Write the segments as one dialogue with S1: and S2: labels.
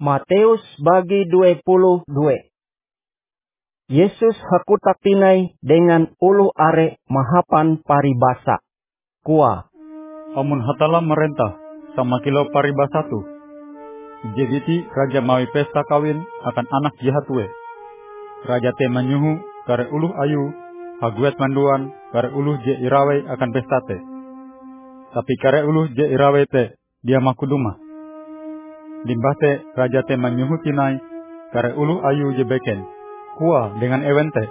S1: Matius bagi 22. Yesus hakutak tinai dengan ulu are mahapan paribasa. Kua.
S2: Amun hatala merentah sama kilau paribasa tu. Jadi raja mawi pesta kawin akan anak jahatwe. Raja te menyuhu kare uluh ayu, haguet manduan kare uluh je irawe akan pesta te. Tapi kare uluh je irawe te dia makuduma. Limbah te raja te menyuhu tinai kare uluh ayu je beken. Kua dengan ewen te.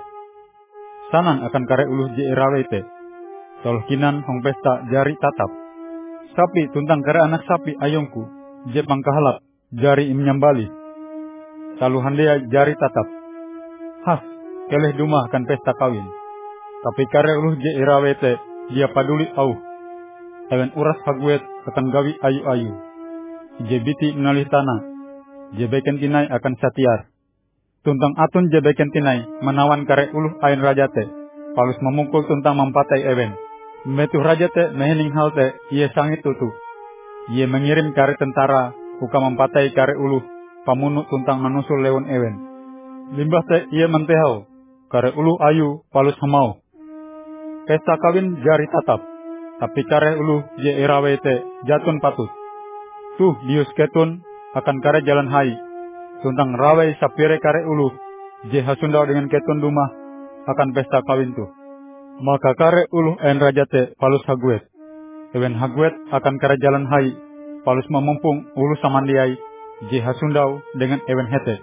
S2: Sanan akan kare uluh je irawe te. Tol kinan hong pesta jari tatap. Sapi tuntang kare anak sapi ayongku je pangkahalap jari imnyambali. Taluhan dia jari tatap. Has, keleh duma akan pesta kawin. Tapi kare uluh je irawe te dia paduli au. Ewen uras haguet akan gawi ayu-ayu. Je biti menalih tanah. Je beken tinai akan satiar. Tuntang atun je beken tinai menawan kare uluh ain raja te. Palus memukul tuntang mempatai ewen. Metuh raja te mehening hal te ia sangit tutu. Ia mengirim kare tentara uka mempatai kare uluh pamunuk tuntang menusul lewon ewen. Limbah te ia mentehau kare uluh ayu palus hamau. Pesta kawin jari tatap. Tapi kare uluh je irawe te jatun patut. Tuh dius ketun akan kare jalan hai. Tuntang rawe sapire kare uluh je hasundau dengan ketun dumah akan pesta kawin tu. Maka kare uluh en raja te palus haguet. Ewen haguet akan kare jalan hai. Palus memumpung uluh samandiai je hasundau dengan ewen hete.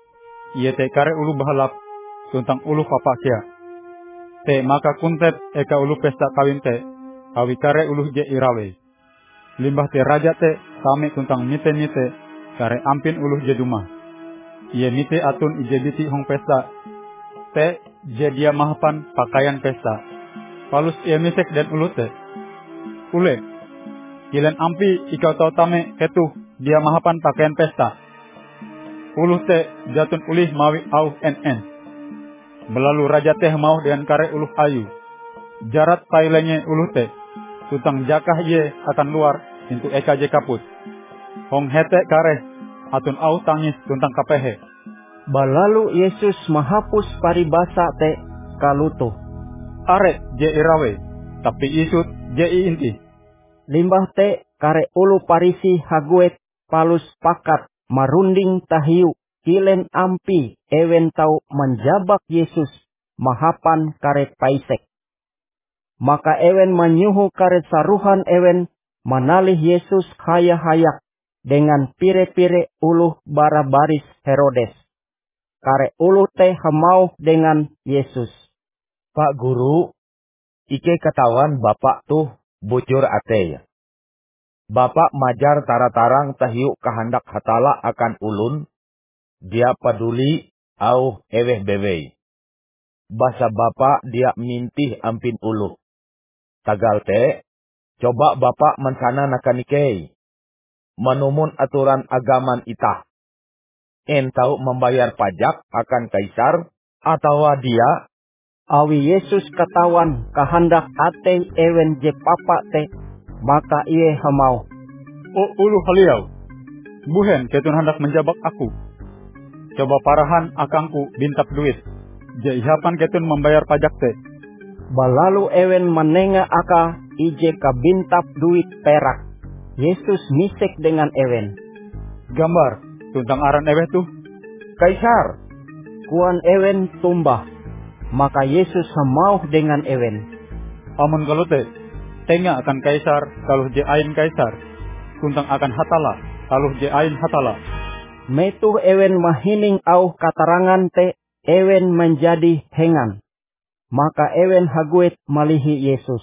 S2: Ia te kare uluh bahalap tuntang uluh papakia. Te maka kuntet eka uluh pesta kawin te. Awi kare uluh je irawe. Limbah te raja te kami tuntang mite-mite kare ampin uluh je dumah. Ia mite atun ije biti hong pesta. Te je dia mahapan pakaian pesta. Palus ia misek dan uluh te. Ule, kilen ampi ikau tau tame ketuh dia mahapan pakaian pesta. Uluh te jatun ulih mawi au en. Belalu raja teh mau dengan kare uluh ayu. Jarat pailenye uluh te. Tutang jakah ye akan luar into eka je kaput. Hong hete kare atun au tangis tuntang kapehe.
S1: Balalu Yesus mahapus paribasa te kalutuh.
S2: Are je irawe, tapi isut je inti.
S1: Limbah te kare ulu parisi haguet palus pakat marunding tahiu kilen ampi ewen tau menjabak Yesus mahapan kare paisek. Maka ewen menyuhu kare saruhan ewen manalih Yesus hayak dengan pire-pire uluh bara baris Herodes. Kare uluh teh hamau dengan Yesus.
S3: Pak Guru, ike katawan Bapak tuh bujur ate ya. Bapak majar tara-tarang tahiu kehendak hatala akan ulun, dia peduli au eweh bewe. Basa Bapak dia mintih ampin uluh. Tagal te, coba Bapak mensana nakanikei. Menumun aturan agaman itah. Entau membayar pajak akan kaisar, atau dia
S1: awi Yesus katawan kahandak ate ewen je papa te, maka iye hamau.
S2: O uluh haliau, buhen ketun hendak menjabak aku. Coba parahan akangku bintap duit. Jaihapan ketun membayar pajak te.
S1: Balalu ewen menenga aka ije kabintap duit perak. Yesus misek dengan ewen.
S2: Gambar, tuntang aran eweh tuh.
S3: kaisar.
S1: Kuan ewen tumbah. Maka Yesus hamau dengan ewen.
S2: Amun kalau te, tengah akan kaisar kalau je ain kaisar. Tuntang akan hatala kalau je ain hatala.
S1: Metuh ewen mahining au katarangan te, ewen menjadi hengan. Maka ewen haguet malihi Yesus.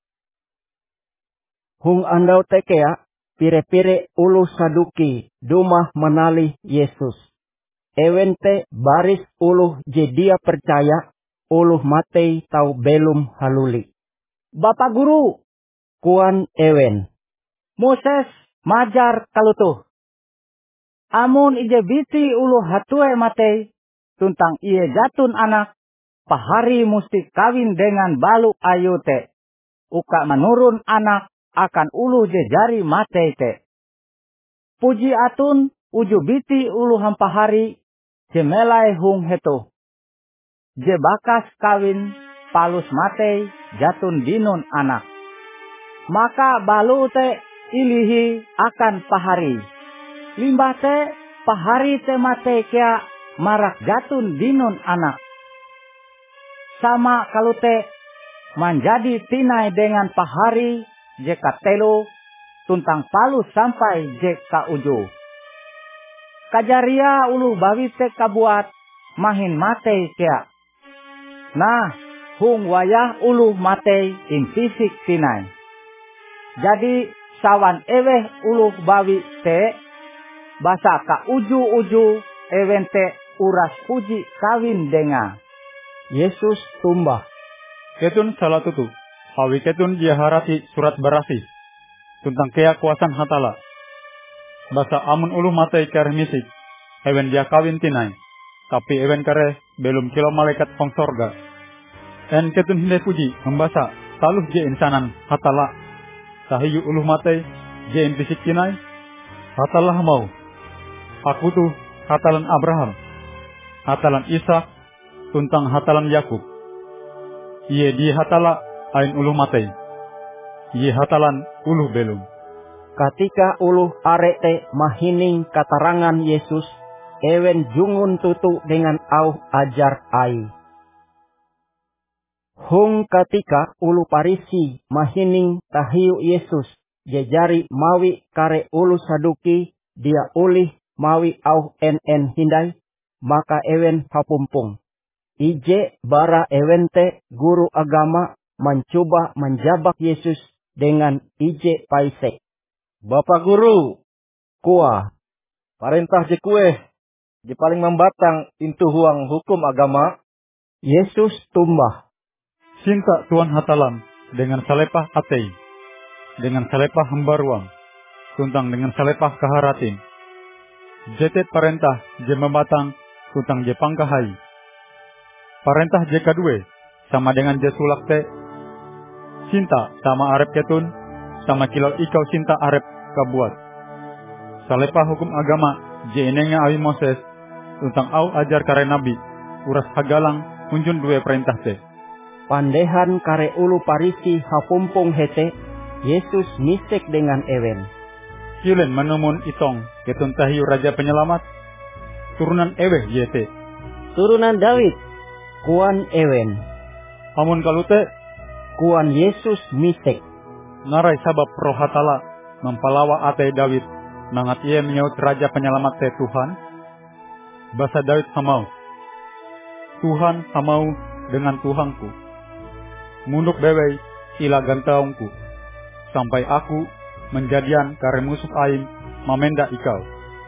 S1: Hung andau tekea, pire-pire ulu saduki dumah menalih Yesus. Ewen te baris uluh je dia percaya, uluh matei tau belum haluli. Bapak Guru, kuan ewen. Moses majar kalutuh. Amun ije biti uluh hatue matei, tuntang iye jatun anak, pahari musti kawin dengan balu ayu te. Uka menurun anak akan ulu je jari matei te. Puji atun uju biti ulu hampahari je melai hung heto. Je bakas kawin palus matei jatun dinun anak. Maka balu te ilihi akan pahari. Limbah te pahari te mate kia marak jatun dinun anak. Sama kalute menjadi tinai dengan pahari je katelo tuntang palus sampai je ka uju. Kajaria ulu bawi te kabuat mahin mate kia. Nah, hung wayah ulu mate in fisik tinai. Jadi sawan eweh ulu bawi te basa ka uju-uju ewen te uras puji kawin denga. Yesus tumbah.
S2: Ketun salah tutu. Hawi ketun dia harati surat berasi. Tentang kea kuasan hatala. Basa amun ulu matai kare misik. Ewen dia kawin tinai. Tapi ewen kare belum kilo malaikat pong sorga. En ketun hindai puji membasa taluh je insanan hatala. Sahiyu ulu matai je impisik tinai. Hatalah mau. Aku tuh hatalan Abraham. Hatalan Ishak. Tuntang hatalan Yakub. Ie di hatala ain ulu matai. Ie hatalan ulu belum.
S1: Ketika ulu arete mahining katarangan Yesus, ewen jungun tutu dengan au ajar ai. Hung ketika ulu Parisi mahining tahiu Yesus, jejari mawi kare ulu Saduki, dia ulih mawi au en hindai, maka ewen hapumpung. Ije bara ewente guru agama mencoba menjabak Yesus dengan ije paise.
S3: Bapak Guru,
S1: Kuah,
S3: parentah je kue, je paling membatang intu huang hukum agama.
S1: Yesus tumbah.
S2: Cinta Tuhan hatalan dengan salepah atei. Dengan salepah hembaruang. Tuntang dengan salepah kaharatin. Jete parentah je membatang tuntang je pangkahai. Parentah je kadue sama dengan je sulak te. Cinta sama arep ketun, sama kilau ikau cinta arep kabuat. Salepah hukum agama je enenga awi Moses, tuntang au ajar kare nabi, uras hagalang unjun due perintah te.
S1: Pandehan kare ulu Parisi hapumpung hete, Yesus misek dengan ewen.
S2: Kilen menemun itong ketun tahiu raja penyelamat, turunan eweh yete.
S1: Turunan Daud, kuan ewen.
S2: Amun kalute,
S1: Kuan Yesus misek.
S2: narai sabab roh hatala mempalawa atei Daud, nangat ia menyaut raja penyelamat te Tuhan. Basa Daud hamau, Tuhan hamau dengan Tuhanku. Munduk bewei ila gantaungku, sampai aku menjadian kare musuh aing mamenda ikau.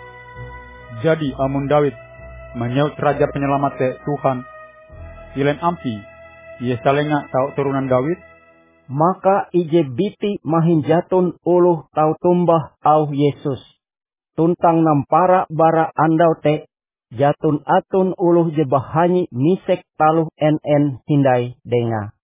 S2: Jadi amun Daud menyaut raja penyelamat te Tuhan, ilen ampi ia salenga tau turunan Daud.
S1: Maka ije biti mahin jatun uluh tau tumbah au Yesus. Tuntang nampara bara andau te, jatun atun uluh je bahanyi misek taluh en hindai denga.